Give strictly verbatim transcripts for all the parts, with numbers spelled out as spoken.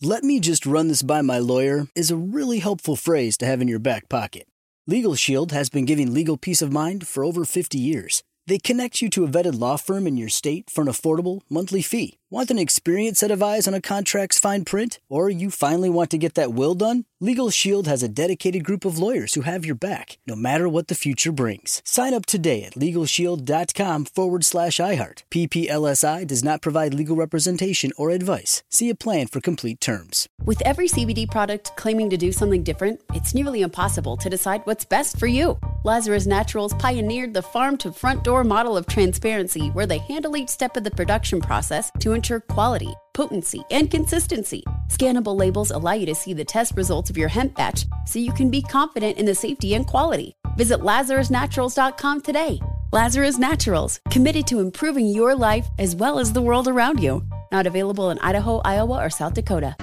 "Let me just run this by my lawyer" is a really helpful phrase to have in your back pocket. Legal Shield has been giving legal peace of mind for over fifty years. They connect you to a vetted law firm in your state for an affordable monthly fee. Want an experienced set of eyes on a contract's fine print? Or you finally want to get that will done? Legal Shield has a dedicated group of lawyers who have your back, no matter what the future brings. Sign up today at LegalShield.com forward slash iHeart. P P L S I does not provide legal representation or advice. See a plan for complete terms. With every C B D product claiming to do something different, it's nearly impossible to decide what's best for you. Lazarus Naturals pioneered the farm-to-front-door model of transparency, where they handle each step of the production process to ensure quality, potency, and consistency. Scannable labels allow you to see the test results of your hemp batch, so you can be confident in the safety and quality. Visit Lazarus Naturals dot com today. Lazarus Naturals, committed to improving your life as well as the world around you. Not available in Idaho, Iowa, or South Dakota.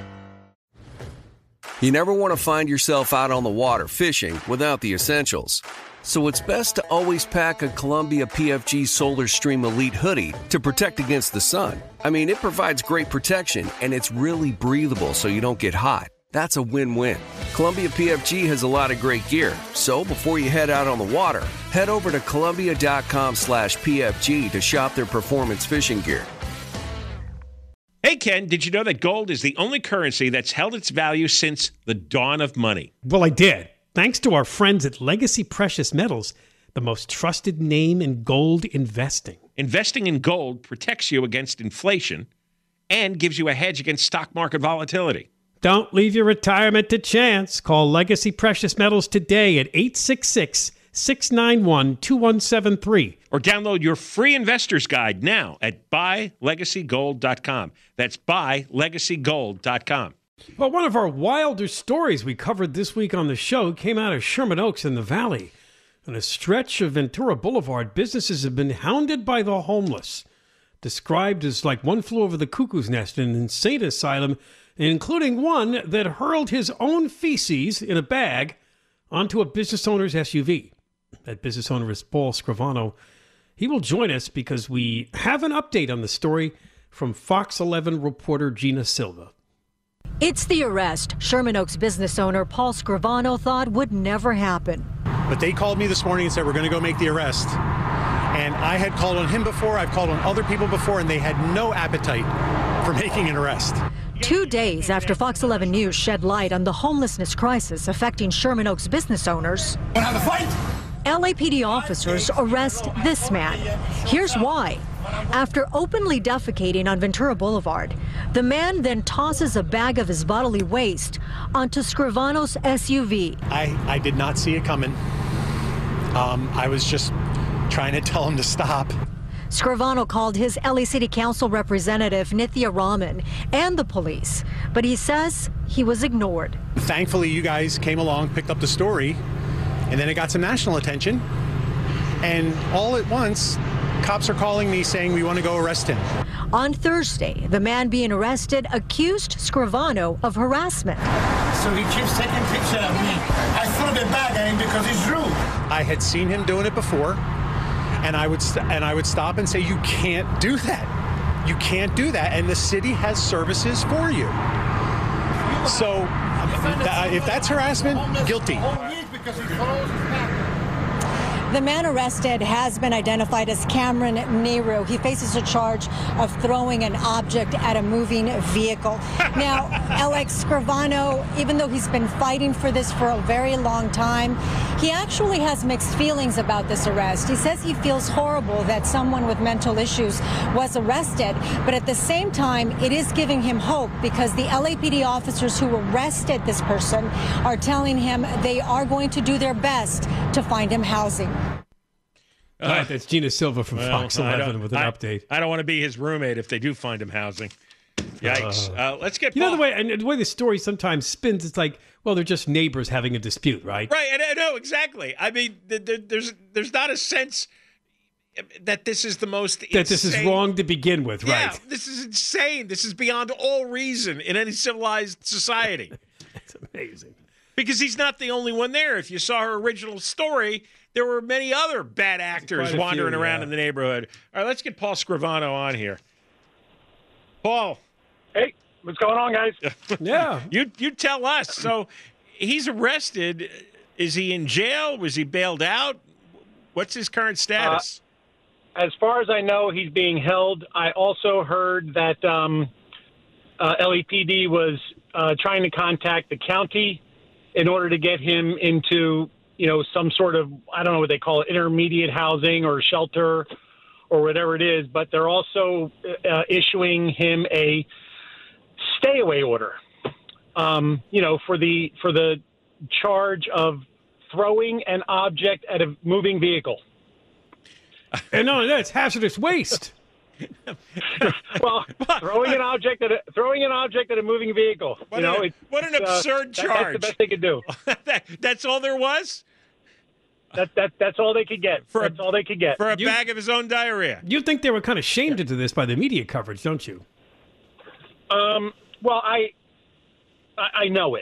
You never want to find yourself out on the water fishing without the essentials. So it's best to always pack a Columbia P F G Solar Stream Elite hoodie to protect against the sun. I mean, it provides great protection, and it's really breathable so you don't get hot. That's a win-win. Columbia P F G has a lot of great gear, so before you head out on the water, head over to Columbia.com slash PFG to shop their performance fishing gear. Hey, Ken, did you know that gold is the only currency that's held its value since the dawn of money? Well, I did. Thanks to our friends at Legacy Precious Metals, the most trusted name in gold investing. Investing in gold protects you against inflation and gives you a hedge against stock market volatility. Don't leave your retirement to chance. Call Legacy Precious Metals today at eight six six, six nine one, two one seven three. Or download your free investor's guide now at buy legacy gold dot com. That's buy legacy gold dot com. Well, one of our wilder stories we covered this week on the show came out of Sherman Oaks in the Valley. On a stretch of Ventura Boulevard, businesses have been hounded by the homeless, described as like one flew over the cuckoo's nest in an insane asylum, including one that hurled his own feces in a bag onto a business owner's S U V. That business owner is Paul Scrivano. He will join us because we have an update on the story from Fox eleven reporter Gina Silva. It's the arrest Sherman Oaks business owner Paul Scrivano thought would never happen. But they called me this morning and said, we're going to go make the arrest. And I had called on him before, I've called on other people before, and they had no appetite for making an arrest. Two days after Fox eleven News shed light on the homelessness crisis affecting Sherman Oaks business owners, L A P D officers arrest this man. Here's why. After openly defecating on Ventura Boulevard, the man then tosses a bag of his bodily waste onto Scrivano's S U V. I, I did not see it coming. Um, I was just trying to tell him to stop. Scrivano called his L A City Council representative Nithya Raman and the police, but he says he was ignored. Thankfully, you guys came along, picked up the story, and then it got some national attention. And all at once, cops are calling me saying we want to go arrest him. On Thursday, the man being arrested accused Scrivano of harassment. So he keeps taking pictures of me. I threw the bag at him because he's rude. I had seen him doing it before, and I would st- and I would stop and say, you can't do that. You can't do that, and the city has services for you. So th- if that's harassment, guilty. The man arrested has been identified as Cameron Nehru. He faces a charge of throwing an object at a moving vehicle. Now, Alex Scrivano, even though he's been fighting for this for a very long time, he actually has mixed feelings about this arrest. He says he feels horrible that someone with mental issues was arrested, but at the same time, it is giving him hope because the L A P D officers who arrested this person are telling him they are going to do their best to find him housing. All right, that's Gina Silva from well, Fox eleven with an I, update. I don't want to be his roommate if they do find him housing. Yikes. Uh, uh, let's get You Paul. know the way and the way the story sometimes spins, it's like, well, they're just neighbors having a dispute, right? Right, and I know exactly. I mean, th- th- there's there's not a sense that this is the most That this is insane- wrong to begin with, Yeah, right? this is insane. This is beyond all reason in any civilized society. It's amazing. Because he's not the only one there. If you saw her original story, there were many other bad actors Quite a wandering few, around yeah. in the neighborhood. All right, let's get Paul Scrivano on here. Paul. Hey, What's going on, guys? Yeah. You you tell us. So he's arrested. Is he in jail? Was he bailed out? What's his current status? Uh, as far as I know, he's being held. I also heard that um, uh, L A P D was uh, trying to contact the county in order to get him into, you know, some sort of, I don't know what they call it, intermediate housing or shelter or whatever it is. But they're also uh, issuing him a stay-away order, um, you know, for the for the charge of throwing an object at a moving vehicle. And no, that's hazardous waste. Well, throwing an object at a, throwing an object at a moving vehicle. What you know, an, it's, what an uh, absurd that, charge! That's the best they could do. that, that's all there was That that that's all they could get. For a- that's all they could get. for a You- bag of his own diarrhea. You think they were kind of shamed into this by the media coverage, don't you? Um, well, I, I, I know it.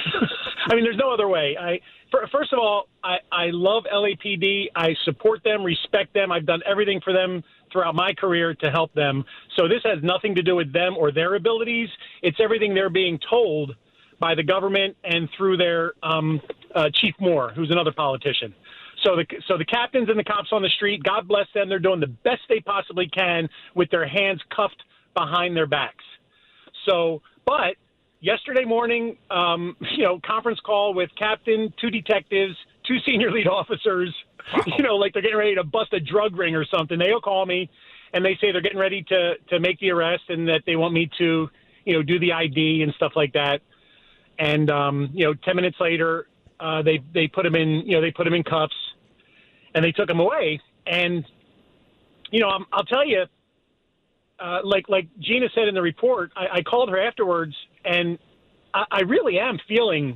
I mean, there's no other way. I, for, first of all, I, I love L A P D. I support them, respect them. I've done everything for them throughout my career to help them. So this has nothing to do with them or their abilities. It's everything they're being told by the government and through their um, uh, Chief Moore, who's another politician. So the so the captains and the cops on the street, God bless them. They're doing the best they possibly can with their hands cuffed behind their backs. So, but yesterday morning, um, you know, conference call with captain, two detectives, two senior lead officers, wow. You know, like they're getting ready to bust a drug ring or something. They'll call me and they say they're getting ready to, to make the arrest and that they want me to, you know, do the I D and stuff like that. And, um, you know, ten minutes later, uh, they, they put him in, you know, they put him in cuffs and they took him away. And, you know, I'm, I'll tell you, Uh, like like Gina said in the report, I, I called her afterwards, and I, I really am feeling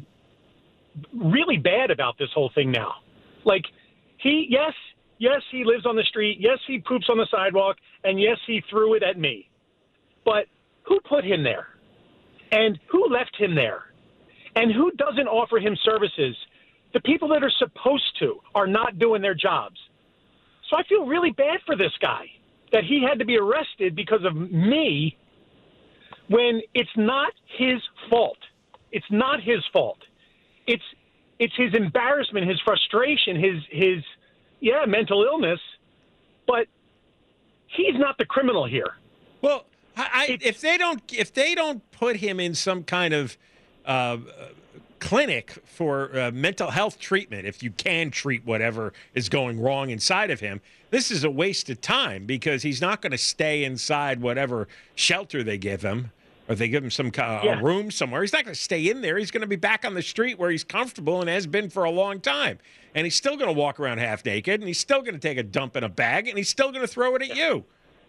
really bad about this whole thing now. Like, he, yes, yes, he lives on the street. Yes, he poops on the sidewalk. And yes, he threw it at me. But who put him there? And who left him there? And who doesn't offer him services? The people that are supposed to are not doing their jobs. So I feel really bad for this guy, that he had to be arrested because of me when it's not his fault. It's not his fault. It's it's his embarrassment, his frustration, his his yeah, mental illness, but he's not the criminal here. Well, I, I, if they don't if they don't put him in some kind of uh, clinic for uh, mental health treatment, if you can treat whatever is going wrong inside of him, this is a waste of time because he's not going to stay inside whatever shelter they give him, or they give him some kind of Yeah. a room somewhere. He's not going to stay in there. He's going to be back on the street where he's comfortable and has been for a long time. And he's still going to walk around half naked, and he's still going to take a dump in a bag, and he's still going to throw it at you.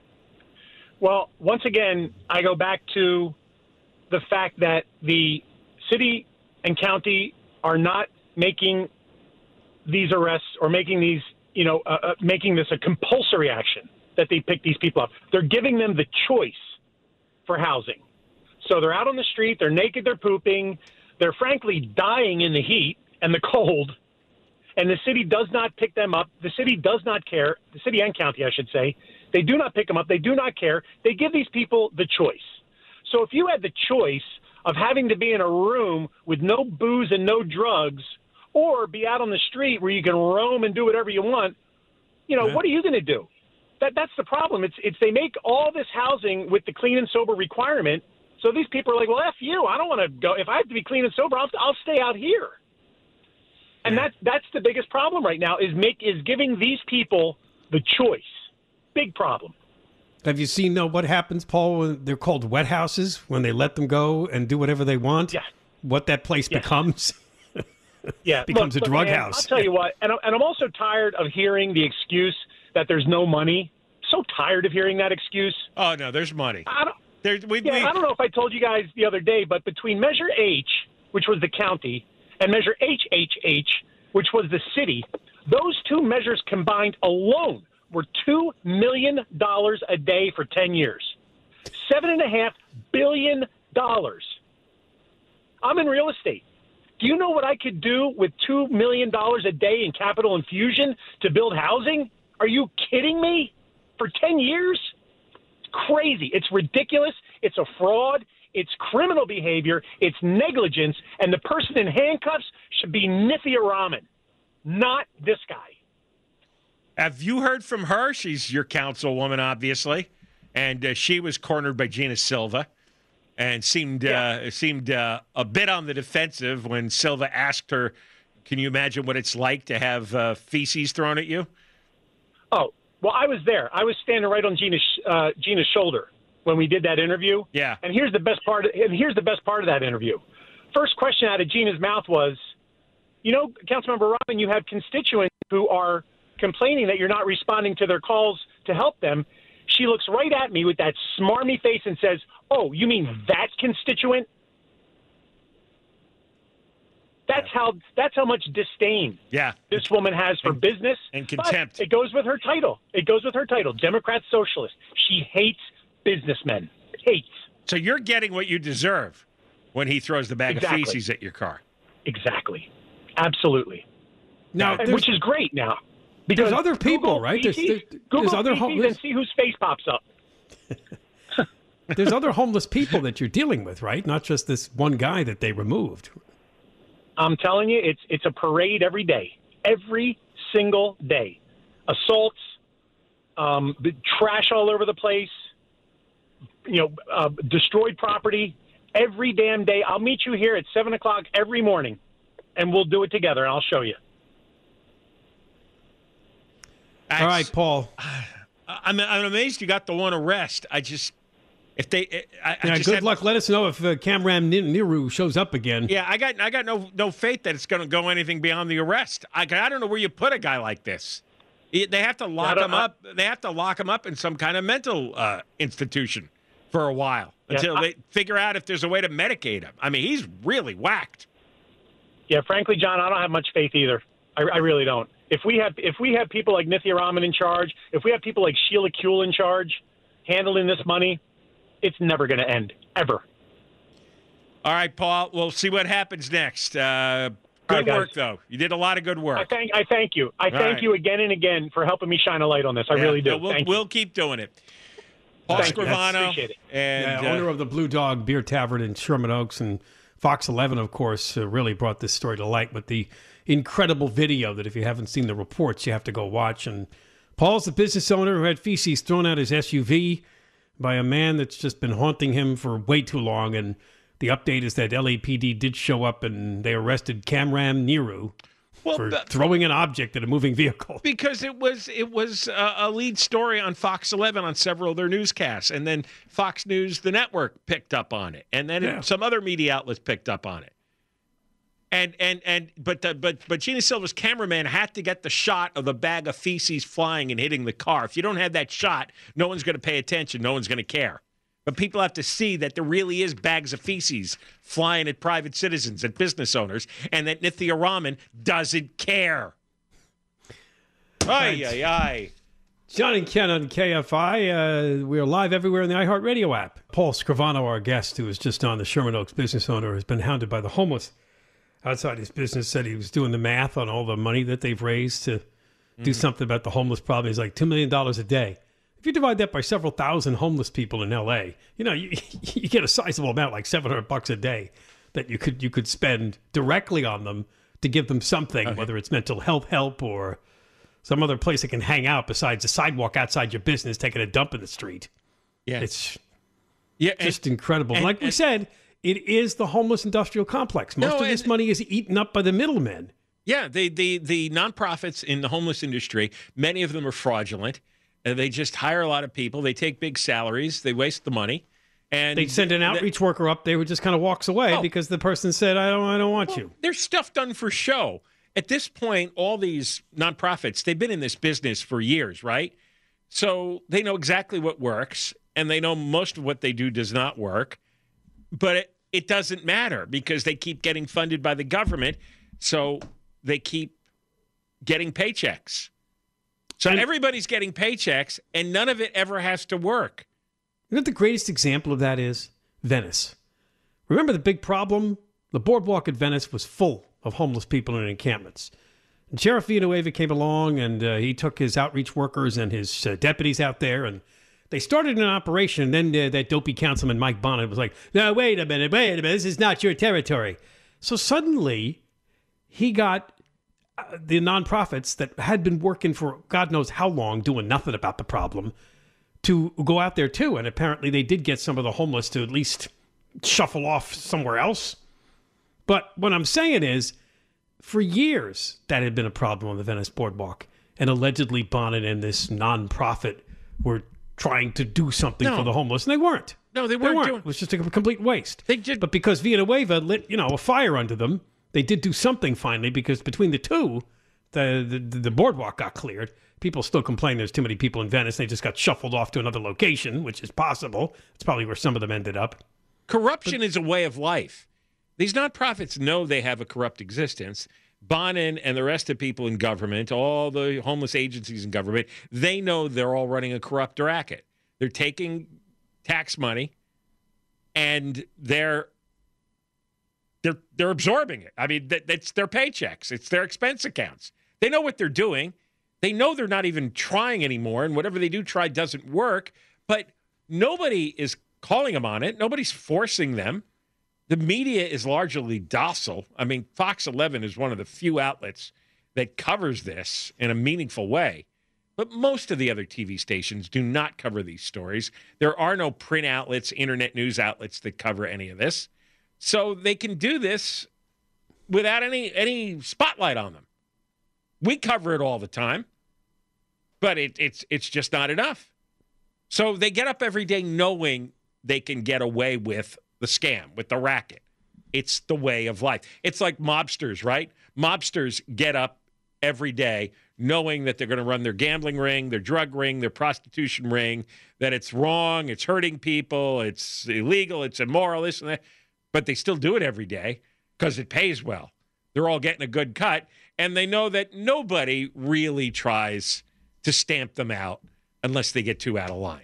Well, once again, I go back to the fact that the city and county are not making these arrests or making these, you know, uh, uh, making this a compulsory action that they pick these people up. They're giving them the choice for housing. So they're out on the street, they're naked, they're pooping, they're frankly dying in the heat and the cold, and the city does not pick them up. The city does not care. The city and county, I should say. They do not pick them up. They do not care. They give these people the choice. So if you had the choice of having to be in a room with no booze and no drugs, or be out on the street where you can roam and do whatever you want, you know, Yeah. what are you going to do? That that's the problem. It's it's they make all this housing with the clean and sober requirement. So these people are like, well, F you. I don't want to go. If I have to be clean and sober, I'll, I'll stay out here. And Yeah. that's that's the biggest problem right now is make is giving these people the choice. Big problem. Have you seen uh, what happens, Paul, when they're called wet houses, when they let them go and do whatever they want? Yeah. What that place Yes. becomes? Yeah, becomes look, a look, drug man, house. I'll tell you what, and I'm, and I'm also tired of hearing the excuse that there's no money. So tired of hearing that excuse. Oh, no, there's money. I don't, There's, we, yeah, we, I don't know if I told you guys the other day, but between Measure H, which was the county, and Measure H H H, which was the city, those two measures combined alone were two million dollars a day for ten years. Seven and a half billion dollars. I'm in real estate. Do you know what I could do with two million dollars a day in capital infusion to build housing? Are you kidding me? For ten years? It's crazy. It's ridiculous. It's a fraud. It's criminal behavior. It's negligence. And the person in handcuffs should be Nithya Raman, not this guy. Have you heard from her? She's your councilwoman, obviously. And uh, she was cornered by Gina Silva and seemed yeah. uh, seemed uh, a bit on the defensive when Silva asked her, can you imagine what it's like to have uh, feces thrown at you? Oh, well, I was there. I was standing right on Gina's, uh, Gina's shoulder when we did that interview. Yeah. And here's the best part. Of, and here's the best part of that interview. First question out of Gina's mouth was, you know, Councilmember Robin, you have constituents who are complaining that you're not responding to their calls to help them. She looks right at me with that smarmy face and says, oh, you mean that constituent? That's yeah. how that's how much disdain yeah. this woman has for and, business. And contempt. But it goes with her title. It goes with her title, Democrat Socialist. She hates businessmen. Hates. So you're getting what you deserve when he throws the bag exactly. of feces at your car. Exactly. Absolutely. Now, and, which is great now. Because there's other people, Google right? Feces, There's, there's, Google there's other feces homeless and see whose face pops up. There's other homeless people that you're dealing with, right? Not just this one guy that they removed. I'm telling you, it's it's a parade every day, every single day. Assaults, um, trash all over the place, you know, uh, destroyed property every damn day. I'll meet you here at seven o'clock every morning, and we'll do it together, and I'll show you. All right, Paul. I'm I'm amazed you got the one arrest. I just if they I, I yeah, just good had, luck. Let us know if uh, Kamram Niru shows up again. Yeah, I got I got no no faith that it's going to go anything beyond the arrest. I I don't know where you put a guy like this. They have to lock him up. They have to lock him up in some kind of mental uh, institution for a while yeah, until I, they figure out if there's a way to medicate him. I mean, he's really whacked. Yeah, frankly, John, I don't have much faith either. I, I really don't. If we have if we have people like Nithya Raman in charge, if we have people like Sheila Kuehl in charge handling this money, it's never going to end, ever. All right, Paul, we'll see what happens next. Uh, good right, work, though. You did a lot of good work. I thank, I thank you. I All thank right. you again and again for helping me shine a light on this. I yeah, really do. Yeah, we'll, thank we'll you. keep doing it. Paul Thank Scrivano, Appreciate it. and yeah, uh, owner of the Blue Dog Beer Tavern in Sherman Oaks, and Fox eleven, of course, uh, really brought this story to light with the incredible video that if you haven't seen the reports, you have to go watch. And Paul's the business owner who had feces thrown out his S U V by a man that's just been haunting him for way too long. And the update is that L A P D did show up and they arrested Kamram Niru well, for but, throwing an object at a moving vehicle. Because it was it was a, a lead story on Fox eleven on several of their newscasts, and then Fox News, the network, picked up on it, and then yeah. some other media outlets picked up on it. And and and but the, but but Gina Silva's cameraman had to get the shot of the bag of feces flying and hitting the car. If you don't have that shot, no one's going to pay attention. No one's going to care. But people have to see that there really is bags of feces flying at private citizens, at business owners, and that Nithya Raman doesn't care. Ay, ay, ay. John and Ken on K F I. Uh, we are live everywhere in the iHeartRadio app. Paul Scrivano, our guest, who is just on the Sherman Oaks business owner, has been hounded by the homeless outside his business. Said he was doing the math on all the money that they've raised to mm-hmm. do something about the homeless problem. He's like two million dollars a day. If you divide that by several thousand homeless people in L A, you know, you, you get a sizable amount, like seven hundred bucks a day, that you could you could spend directly on them to give them something, okay. whether it's mental health help or some other place that can hang out besides the sidewalk outside your business, taking a dump in the street. Yeah, it's yeah, just and, incredible. And, like and, we said, it is the homeless industrial complex. Most no, of this and, money is eaten up by the middlemen. Yeah, the the the nonprofits in the homeless industry, many of them are fraudulent. Uh, they just hire a lot of people. They take big salaries. They waste the money. And they send an outreach th- worker up there who just kind of walks away oh. because the person said, I don't, I don't want well, you. There's stuff done for show. At this point, all these nonprofits, they've been in this business for years, right? So they know exactly what works, and they know most of what they do does not work. But it, it doesn't matter because they keep getting funded by the government, so they keep getting paychecks. So and everybody's getting paychecks, and none of it ever has to work. You know what the greatest example of that is? Venice. Remember the big problem? The boardwalk at Venice was full of homeless people in encampments. And Sheriff Villanueva came along, and uh, he took his outreach workers and his uh, deputies out there, and They started an operation, and then uh, that dopey councilman, Mike Bonnet, was like, no, wait a minute, wait a minute, this is not your territory. So suddenly, he got uh, the nonprofits that had been working for God knows how long, doing nothing about the problem, to go out there too. And apparently they did get some of the homeless to at least shuffle off somewhere else. But what I'm saying is, for years, that had been a problem on the Venice Boardwalk. And allegedly Bonnet and this nonprofit were trying to do something no. for the homeless, and they weren't. No, they weren't, they weren't. doing It was just a complete waste. They did. But because Villanueva lit, you know, a fire under them, they did do something finally, because between the two, the, the, the boardwalk got cleared. People still complain there's too many people in Venice. They just got shuffled off to another location, which is possible. It's probably where some of them ended up. Corruption but, is a way of life. These nonprofits know they have a corrupt existence. Bonin and the rest of people in government, all the homeless agencies in government, they know they're all running a corrupt racket. They're taking tax money and they're they're they're absorbing it. I mean, that, that's their paychecks. It's their expense accounts. They know what they're doing. They know they're not even trying anymore, and whatever they do try doesn't work, but nobody is calling them on it. Nobody's forcing them. The media is largely docile. I mean, Fox eleven is one of the few outlets that covers this in a meaningful way. But most of the other T V stations do not cover these stories. There are no print outlets, internet news outlets that cover any of this. So they can do this without any any spotlight on them. We cover it all the time, but it, it's it's just not enough. So they get up every day knowing they can get away with the scam, with the racket. It's the way of life. It's like mobsters, right? Mobsters get up every day knowing that they're going to run their gambling ring, their drug ring, their prostitution ring, that it's wrong, it's hurting people, it's illegal, it's immoral, this and that. But they still do it every day because it pays well. They're all getting a good cut, and they know that nobody really tries to stamp them out unless they get too out of line.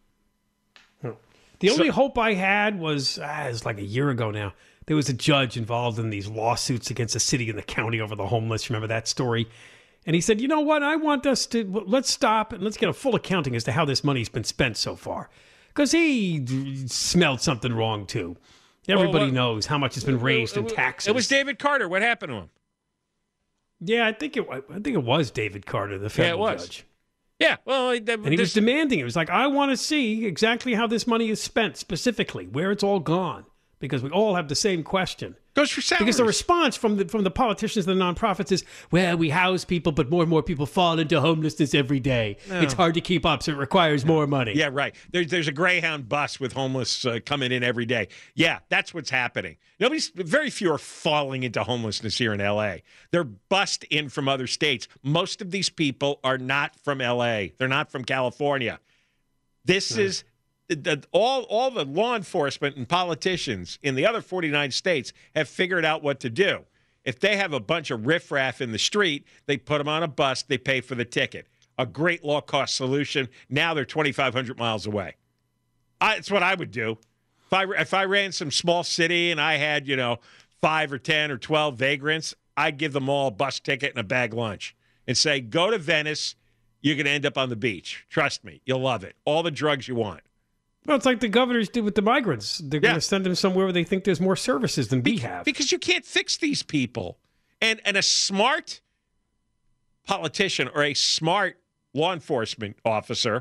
The only so, hope I had was, ah, it was like a year ago now, there was a judge involved in these lawsuits against the city and the county over the homeless. Remember that story? And he said, you know what? I want us to, let's stop and let's get a full accounting as to how this money's been spent so far. Because he smelled something wrong, too. Everybody well, well, knows how much has been raised in taxes. It was David Carter. What happened to him? Yeah, I think it, I think it was David Carter, the federal yeah, it was. judge. Yeah, well, and he this, was demanding. It was like, I want to see exactly how this money is spent, specifically where it's all gone, because we all have the same question. Goes for salaries. Because the response from the from the politicians and the nonprofits is, well, we house people, but more and more people fall into homelessness every day. No. It's hard to keep up, so it requires no. more money. Yeah, right. There's there's a Greyhound bus with homeless uh, coming in every day. Yeah, that's what's happening. Nobody's very few are falling into homelessness here in L A. They're bussed in from other states. Most of these people are not from L A. They're not from California. This right. is. The, all all the law enforcement and politicians in the other forty-nine states have figured out what to do. If they have a bunch of riffraff in the street, they put them on a bus, they pay for the ticket. A great low-cost solution. Now they're twenty-five hundred miles away. I, it's what I would do. If I, if I ran some small city and I had, you know, five or ten or twelve vagrants, I'd give them all a bus ticket and a bag lunch and say, go to Venice, you're going to end up on the beach. Trust me, you'll love it. All the drugs you want. Well, it's like the governors did with the migrants. They're yeah. going to send them somewhere where they think there's more services than Be- we have. Because you can't fix these people. And and a smart politician or a smart law enforcement officer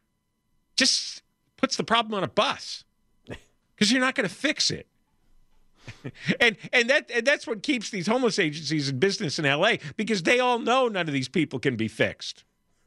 just puts the problem on a bus because you're not going to fix it. and and that and that's what keeps these homeless agencies in business in L A, because they all know none of these people can be fixed.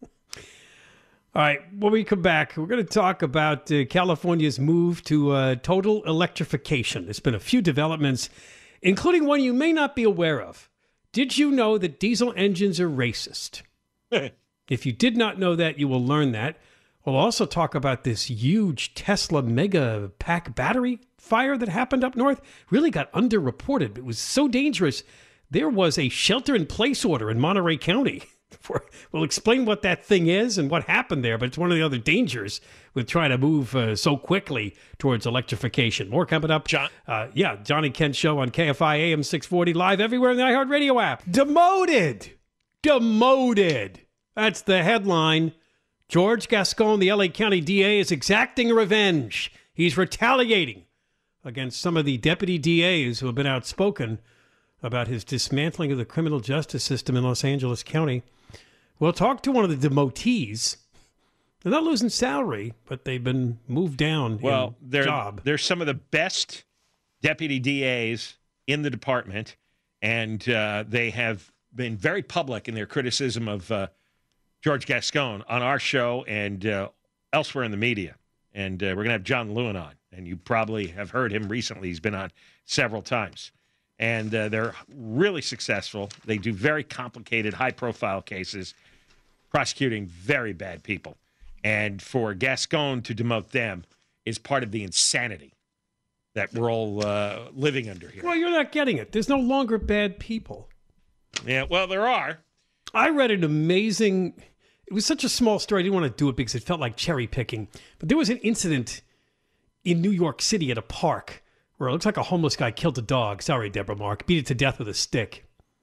All right, when we come back, we're going to talk about uh, California's move to uh, total electrification. There's been a few developments, including one you may not be aware of. Did you know that diesel engines are racist? If you did not know that, you will learn that. We'll also talk about this huge Tesla mega pack battery fire that happened up north. Really got underreported. It was so dangerous, there was a shelter-in-place order in Monterey County. We'll explain what that thing is and what happened there, but it's one of the other dangers with trying to move uh, so quickly towards electrification. More coming up. John, uh, yeah, Johnny Kent Show on K F I A M six forty, live everywhere in the iHeartRadio app. Demoted! Demoted! That's the headline. George Gascon, the L A County D A, is exacting revenge. He's retaliating against some of the deputy D As who have been outspoken about his dismantling of the criminal justice system in Los Angeles County. We'll talk to one of the demotees. They're not losing salary, but they've been moved down well, in they're, job. They're some of the best deputy D As in the department, and uh, they have been very public in their criticism of uh, George Gascon on our show and uh, elsewhere in the media. And uh, we're going to have John Lewin on, and you probably have heard him recently. He's been on several times. And uh, they're really successful. They do very complicated, high-profile cases, prosecuting very bad people. And for Gascon to demote them is part of the insanity that we're all uh, living under here. Well, you're not getting it. There's no longer bad people. Yeah, well, there are. I read an amazing... It was such a small story. I didn't want to do it because it felt like cherry picking. But there was an incident in New York City at a park where it looks like a homeless guy killed a dog. Sorry, Deborah Mark. Beat it to death with a stick.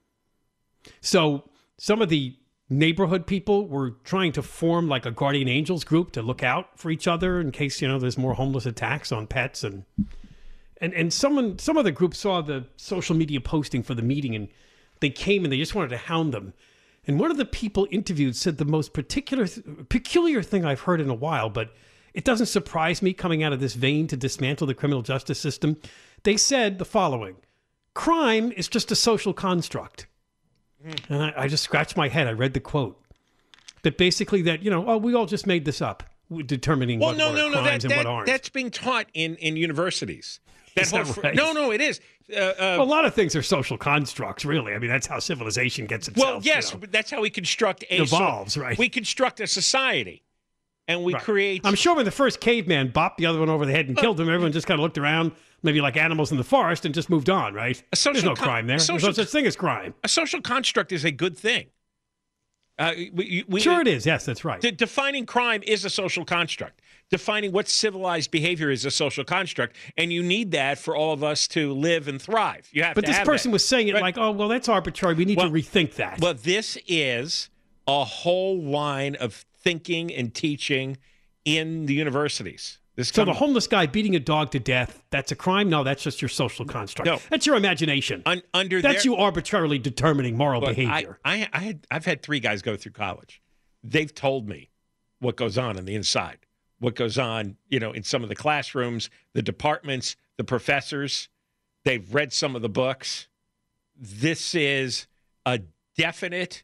So some of the neighborhood people were trying to form like a guardian angels group to look out for each other in case, you know, there's more homeless attacks on pets. And and and someone, some of the group saw the social media posting for the meeting, and they came and they just wanted to hound them. And one of the people interviewed said the most particular, peculiar thing I've heard in a while, but it doesn't surprise me coming out of this vein to dismantle the criminal justice system. They said the following: crime is just a social construct. Mm. And I, I just scratched my head. I read the quote that basically that, you know, oh, we all just made this up, determining well, what no, are no, no, crimes that, and that, what aren't. That's being taught in, in universities. That Is that whole, right? No, no, it is. Uh, uh, well, a lot of things are social constructs, really. I mean, that's how civilization gets itself. Well, yes, you know, but that's how we construct a evolves, so, right? We construct a society, and we right. create. I'm sure when the first caveman bopped the other one over the head and uh, killed him, everyone just kind of looked around, maybe like animals in the forest, and just moved on, right? A social There's no con- crime there. social, There's no such thing as crime. A social construct is a good thing. Uh, we, we, sure, it is. Yes, that's right. De- defining crime is a social construct. Defining what civilized behavior is a social construct, and you need that for all of us to live and thrive. You have but to this have person that. was saying it right? like, oh, well, that's arbitrary. We need well, to rethink that. Well, this is a whole line of thinking and teaching in the universities. This so come, the homeless guy beating a dog to death, that's a crime? No, that's just your social construct. No. That's your imagination. Un, under that's their, you arbitrarily determining moral look, behavior. I, I, I had, I've had three guys go through college. They've told me what goes on on the inside, what goes on, you know, in some of the classrooms, the departments, the professors. They've read some of the books. This is a definite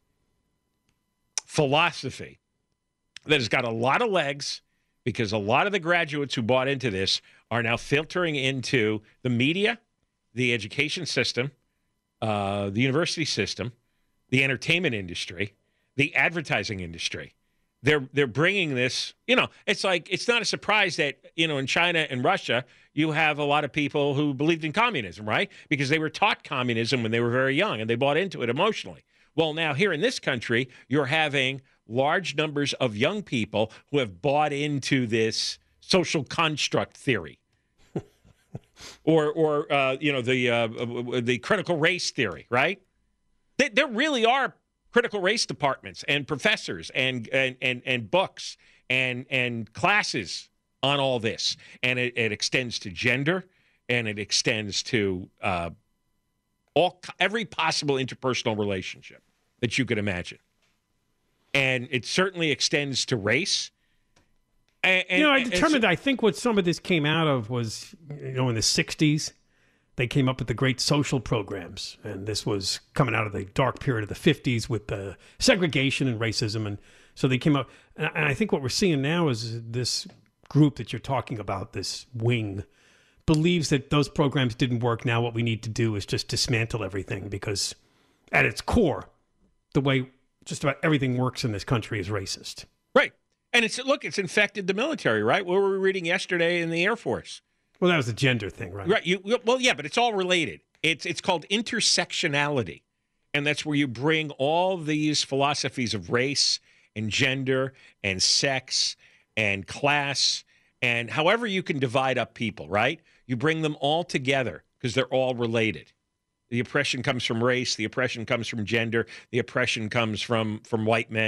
philosophy that has got a lot of legs, because a lot of the graduates who bought into this are now filtering into the media, the education system, uh, the university system, the entertainment industry, the advertising industry. They're they're bringing this, you know, it's like, it's not a surprise that, you know, in China and Russia, you have a lot of people who believed in communism, right? Because they were taught communism when they were very young and they bought into it emotionally. Well, now here in this country, you're having large numbers of young people who have bought into this social construct theory, or, or uh, you know, the uh, the critical race theory, right? They, there really are critical race departments and professors and and and, and books and and classes on all this, and it, it extends to gender, and it extends to uh, all every possible interpersonal relationship that you could imagine. And it certainly extends to race. And, and, you know, I determined, I think what some of this came out of was, you know, in the sixties, they came up with the great social programs. And this was coming out of the dark period of the fifties with the segregation and racism. And so they came up. And I think what we're seeing now is this group that you're talking about, this wing, believes that those programs didn't work. Now what we need to do is just dismantle everything, because at its core, the way just about everything works in this country is racist. Right. And it's, look, it's infected the military, right? What were we reading yesterday in the Air Force? Well, that was a gender thing, right? Right. You, well, yeah, but it's all related. It's it's called intersectionality. And that's where you bring all these philosophies of race and gender and sex and class and however you can divide up people, right? You bring them all together because they're all related. The oppression comes from race. The oppression comes from gender. The oppression comes from, from white men.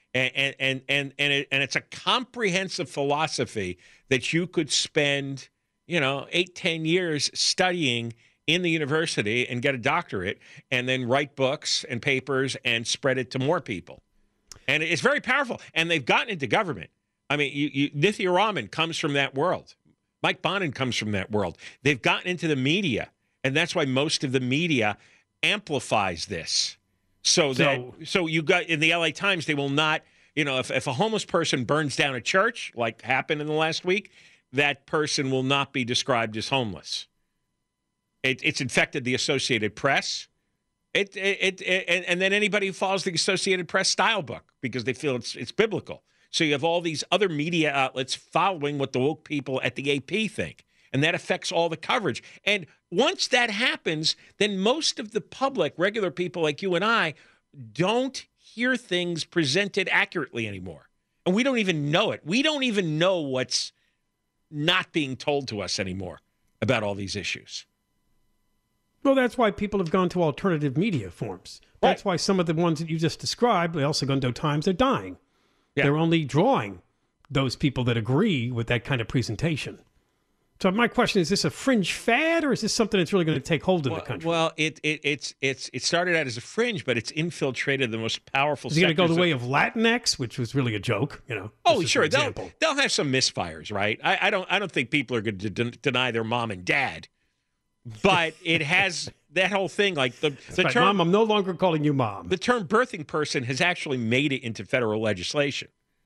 And and and and and, it, and it's a comprehensive philosophy that you could spend, you know, eight, ten years studying in the university and get a doctorate, and then write books and papers and spread it to more people. And it's very powerful. And they've gotten into government. I mean, you, you, Nithya Raman comes from that world. Mike Bonin comes from that world. They've gotten into the media, and that's why most of the media amplifies this. So that so, so you got in the L A Times, they will not, you know, if, if a homeless person burns down a church, like happened in the last week, that person will not be described as homeless. It, it's infected the Associated Press. It, it, it, it and then anybody who follows the Associated Press style book because they feel it's it's biblical. So you have all these other media outlets following what the woke people at the A P think, and that affects all the coverage. And once that happens, then most of the public, regular people like you and I, don't hear things presented accurately anymore, and we don't even know it. We don't even know what's not being told to us anymore about all these issues. Well, that's why people have gone to alternative media forms. That's right. Why some of the ones that you just described, the El Segundo Times, are dying. Yeah. They're only drawing those people that agree with that kind of presentation. So my question is: is this a fringe fad, or is this something that's really going to take hold of well, the country? Well, it, it it's it's it started out as a fringe, but it's infiltrated the most powerful. Is it going to go the way of Latinx, which was really a joke? You know. Oh, sure. They'll they'll have some misfires, right? I, I don't I don't think people are going to de- deny their mom and dad, but it has that whole thing like the the right, term. Mom, I'm no longer calling you mom. The term birthing person has actually made it into federal legislation.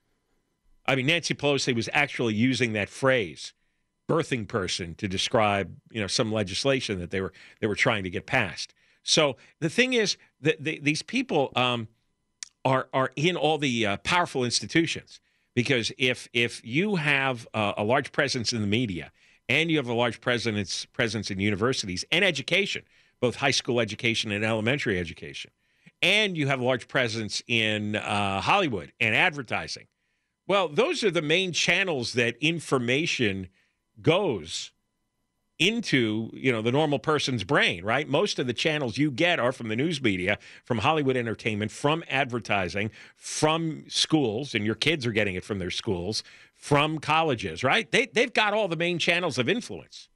I mean, Nancy Pelosi was actually using that phrase, birthing person, to describe, you know, some legislation that they were they were trying to get passed. So the thing is that the, these people um, are are in all the uh, powerful institutions, because if if you have uh, a large presence in the media and you have a large presence presence in universities and education, both high school education and elementary education, and you have a large presence in uh, Hollywood and advertising, well, those are the main channels that information goes into, you know, the normal person's brain, right? Most of the channels you get are from the news media, from Hollywood entertainment, from advertising, from schools, and your kids are getting it from their schools, from colleges, right? They, they've got all the main channels of influence.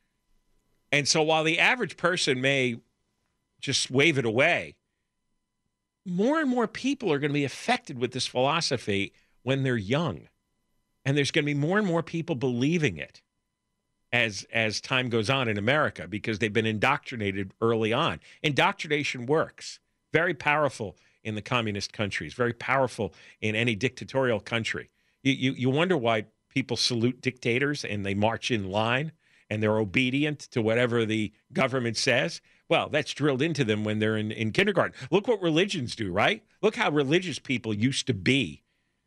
And so while the average person may just wave it away, more and more people are going to be affected with this philosophy when they're young. And there's going to be more and more people believing it as as time goes on in America, because they've been indoctrinated early on. Indoctrination works. Very powerful in the communist countries, very powerful in any dictatorial country. You, you, you wonder why people salute dictators and they march in line and they're obedient to whatever the government says. Well, that's drilled into them when they're in, in kindergarten. Look what religions do, right? Look how religious people used to be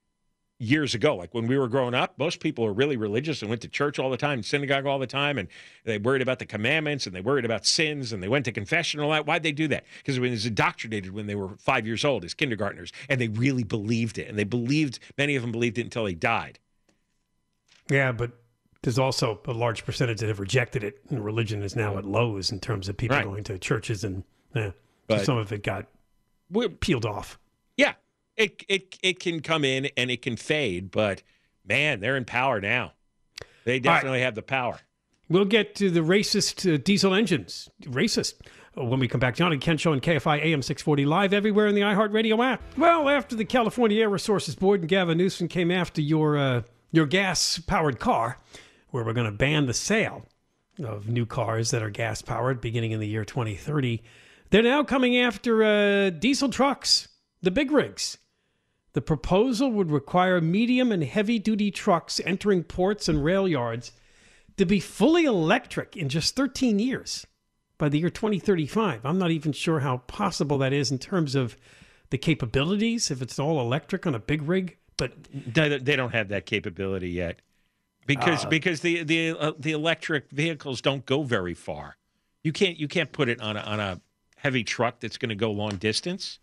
years ago. Like when we were growing up, most people were really religious and went to church all the time, synagogue all the time, and they worried about the commandments and they worried about sins and they went to confession and all that. Why'd they do that? Because it was indoctrinated when they were five years old as kindergartners, and they really believed it. And they believed, many of them believed it until they died. Yeah, but there's also a large percentage that have rejected it, and religion is now at lows in terms of people right. going to churches, and yeah, but so some of it got peeled off. Yeah. It it it can come in and it can fade, but man, they're in power now. They definitely right. have the power. We'll get to the racist uh, diesel engines. Racist. Uh, when we come back, John and Ken Show on K F I A M six forty live everywhere in the iHeartRadio app. Well, after the California Air Resources Board and Gavin Newsom came after your uh, your gas-powered car, where we're going to ban the sale of new cars that are gas-powered beginning in the year twenty thirty, they're now coming after uh, diesel trucks, the big rigs. The proposal would require medium and heavy-duty trucks entering ports and rail yards to be fully electric in just thirteen years by the year twenty thirty-five. I'm not even sure how possible that is in terms of the capabilities, if it's all electric on a big rig. But they don't have that capability yet, because uh, because the the uh, the electric vehicles don't go very far. You can't you can't put it on a, on a heavy truck that's going to go long distance.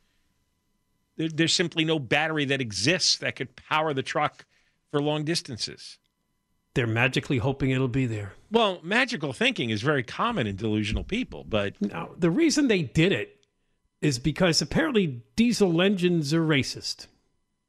There's simply no battery that exists that could power the truck for long distances. They're magically hoping it'll be there. Well, magical thinking is very common in delusional people, but... Now, the reason they did it is because apparently diesel engines are racist.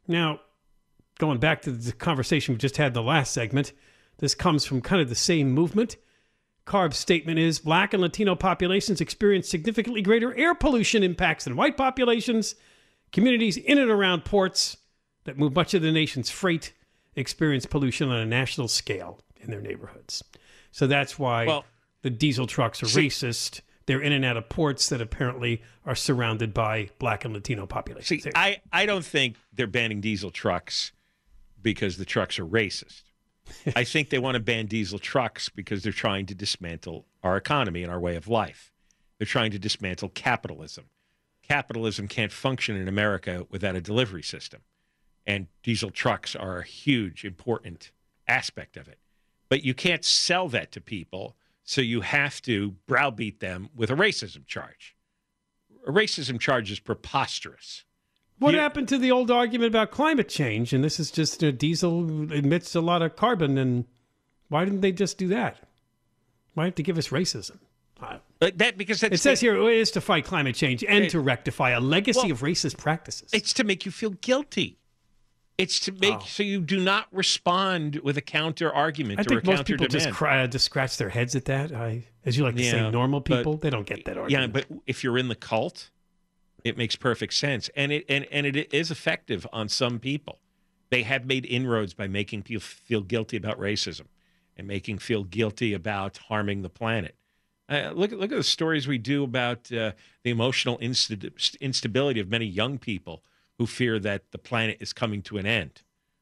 Now, going back to the conversation we just had in the last segment, this comes from kind of the same movement. C A R B's statement is Black and Latino populations experience significantly greater air pollution impacts than white populations. Communities in and around ports that move much of the nation's freight experience pollution on a national scale in their neighborhoods. So that's why well, the diesel trucks are see, racist. They're in and out of ports that apparently are surrounded by Black and Latino populations. See, I, I don't think they're banning diesel trucks because the trucks are racist. I think they want to ban diesel trucks because they're trying to dismantle our economy and our way of life. They're trying to dismantle capitalism. Capitalism can't function in America without a delivery system. And diesel trucks are a huge, important aspect of it. But you can't sell that to people, so you have to browbeat them with a racism charge. A racism charge is preposterous. What you, happened to the old argument about climate change? And this is just, you know, diesel emits a lot of carbon, and why didn't they just do that? Why have to give us racism? Uh, that because that's it says the, here it is to fight climate change and it, to rectify a legacy well, of racist practices. It's to make you feel guilty. It's to make oh. so you do not respond with a counter argument I or a think counter most people demand. just, cry, just scratch their heads at that. I, as you like to yeah, say, normal people, but, they don't get that argument. Yeah, but if you're in the cult, it makes perfect sense, and it and, and it is effective on some people. They have made inroads by making people feel guilty about racism and making feel guilty about harming the planet. Uh, look at look at the stories we do about uh, the emotional insta- instability of many young people who fear that the planet is coming to an end.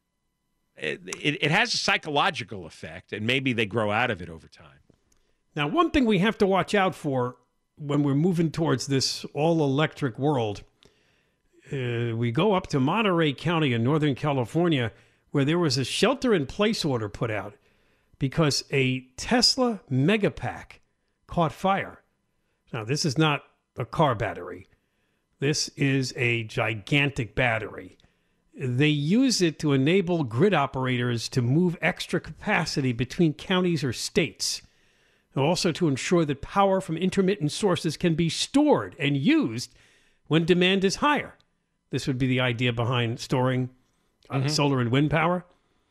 It, it, it has a psychological effect, and maybe they grow out of it over time. Now, one thing we have to watch out for when we're moving towards this all-electric world, uh, we go up to Monterey County in Northern California, where there was a shelter-in-place order put out because a Tesla Megapack caught fire. Now, this is not a car battery. This is a gigantic battery. They use it to enable grid operators to move extra capacity between counties or states, and also to ensure that power from intermittent sources can be stored and used when demand is higher. This would be the idea behind storing uh, mm-hmm. solar and wind power.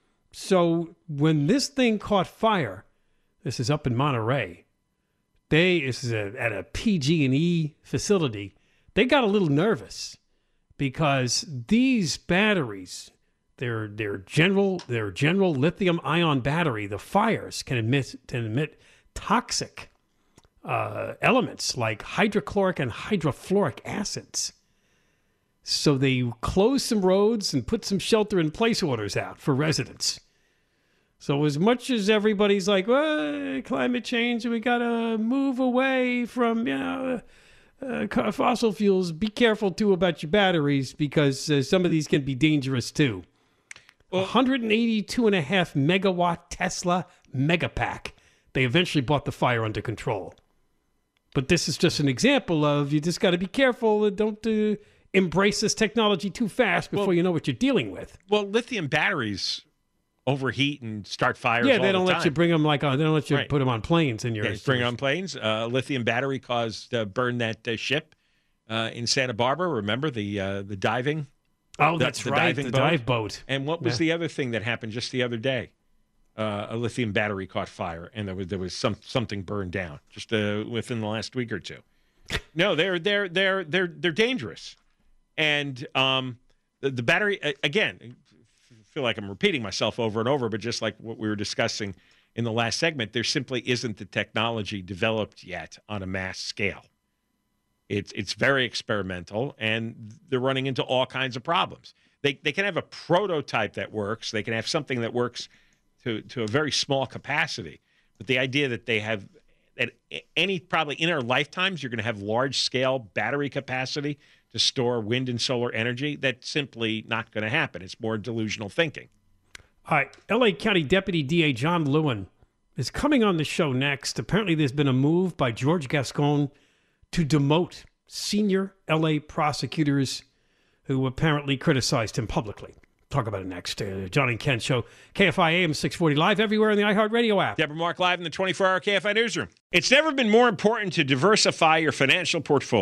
So when this thing caught fire, this is up in Monterey, they this is a, at a P G and E facility. They got a little nervous because these batteries, they're, they're general, they're general lithium ion battery. The fires can emit, can emit toxic uh, elements like hydrochloric and hydrofluoric acids. So they closed some roads and put some shelter-in-place orders out for residents. So as much as everybody's like, well, climate change, we got to move away from, you know, Uh, fossil fuels, be careful, too, about your batteries because uh, some of these can be dangerous, too. Well, one hundred eighty-two and a half megawatt Tesla Megapack. They eventually brought the fire under control. But this is just an example of you just got to be careful and don't uh, embrace this technology too fast before well, you know what you're dealing with. Well, lithium batteries overheat and start fires. Yeah, they all don't the let time. you bring them like uh, they don't let you right. put them on planes in your. Yeah, bring it on planes. Uh, lithium battery caused uh, burn that uh, ship uh, in Santa Barbara. Remember the uh, the diving? Oh, the, that's the right, diving the boat? dive boat. And what was yeah. the other thing that happened just the other day? Uh, a lithium battery caught fire, and there was there was some something burned down just uh, within the last week or two. No, they're they're they're they're they're dangerous, and um, the, the battery again. I feel like I'm repeating myself over and over, but just like what we were discussing in the last segment, there simply isn't the technology developed yet on a mass scale. It's it's very experimental, and they're running into all kinds of problems. They they can have a prototype that works. They can have something that works to, to a very small capacity. But the idea that they have at any probably in our lifetimes, you're going to have large scale battery capacity to store wind and solar energy, that's simply not going to happen. It's more delusional thinking. All right. L A County Deputy D A John Lewin is coming on the show next. Apparently there's been a move by George Gascon to demote senior L A prosecutors who apparently criticized him publicly. Talk about it next. Uh, John and Ken Show, K F I A M six forty, live everywhere in the iHeartRadio app. Deborah Mark live in the twenty-four hour K F I newsroom. It's never been more important to diversify your financial portfolio.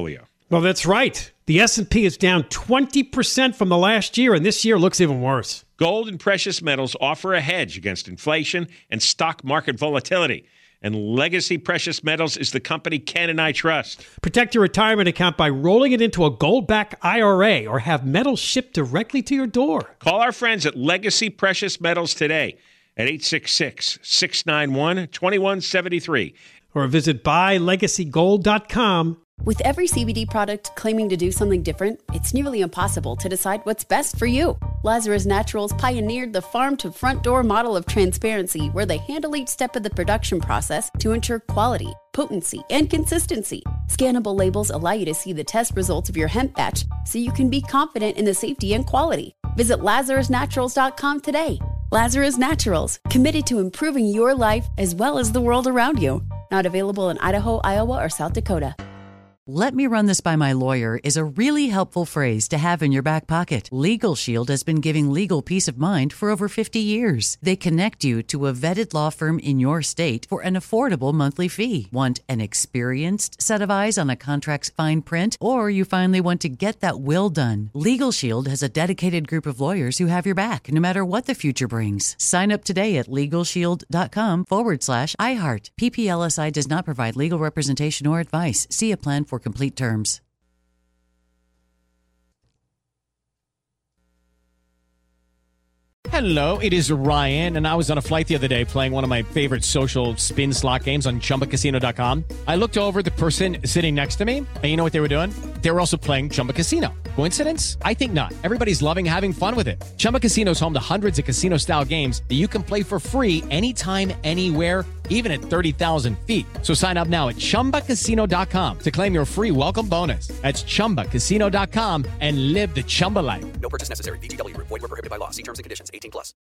Well, that's right. The S and P is down twenty percent from the last year, and this year looks even worse. Gold and precious metals offer a hedge against inflation and stock market volatility. And Legacy Precious Metals is the company Ken and I trust. Protect your retirement account by rolling it into a gold-backed I R A or have metals shipped directly to your door. Call our friends at Legacy Precious Metals today at eight six six, six nine one, two one seven three. Or visit buy legacy gold dot com. With every C B D product claiming to do something different, it's nearly impossible to decide what's best for you. Lazarus Naturals pioneered the farm-to-front-door model of transparency where they handle each step of the production process to ensure quality, potency, and consistency. Scannable labels allow you to see the test results of your hemp batch so you can be confident in the safety and quality. Visit lazarus naturals dot com today. Lazarus Naturals, committed to improving your life as well as the world around you. Not available in Idaho, Iowa, or South Dakota. Let me run this by my lawyer is a really helpful phrase to have in your back pocket. Legal Shield has been giving legal peace of mind for over fifty years. They connect you to a vetted law firm in your state for an affordable monthly fee. Want an experienced set of eyes on a contract's fine print? Or you finally want to get that will done? Legal Shield has a dedicated group of lawyers who have your back, no matter what the future brings. Sign up today at LegalShield.com forward slash iHeart. P P L S I does not provide legal representation or advice. See a plan for complete terms. Hello, it is Ryan, and I was on a flight the other day playing one of my favorite social spin slot games on Chumba Casino dot com. I looked over at the person sitting next to me, and you know what they were doing? They were also playing Chumba Casino. Coincidence? I think not. Everybody's loving having fun with it. Chumba Casino is home to hundreds of casino-style games that you can play for free anytime, anywhere, even at thirty thousand feet. So sign up now at Chumba Casino dot com to claim your free welcome bonus. That's Chumba Casino dot com and live the Chumba life. No purchase necessary. V G W. Void where prohibited by law. See terms and conditions. eighteen plus.